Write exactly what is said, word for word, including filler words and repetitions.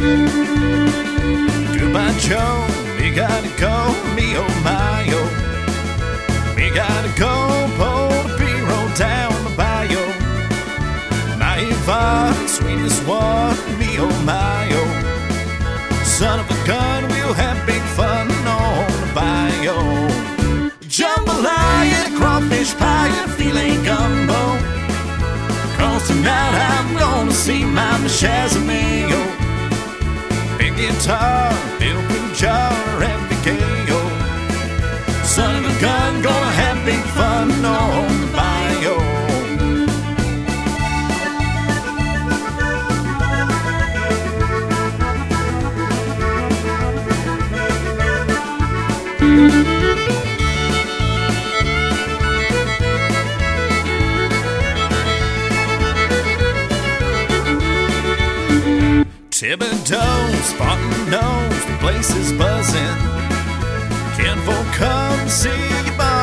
Goodbye, Joe, we gotta go, me oh my oh. We gotta go, pull the B-roll down the bayou. My Yvonne, sweetest one, me oh my oh. Son of a gun, we'll have big fun on the bayou. Jambalaya, crawfish pie, and filet gumbo. Cause tonight I'm gonna see my Shazamio. Big guitar, open jar, and big K O. Son of a gun, gonna have big fun on the bayou. Thibodeau, Spartan knows the place is buzzing. Kinfolk come see you,